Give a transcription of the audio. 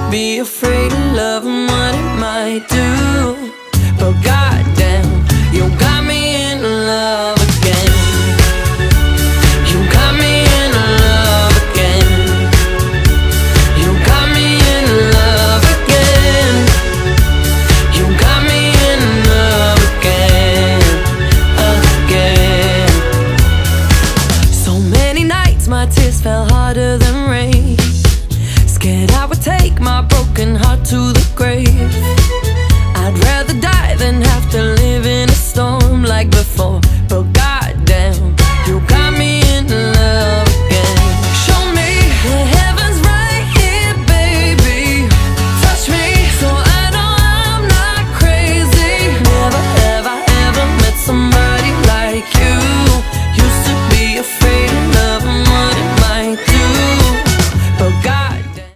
be afraid of love and what it might do. But goddamn, you got me in love again. You got me in love again. You got me in love again. You got me in love again, again. So many nights my tears fell harder than rain, scared I would take my broken heart to the grave.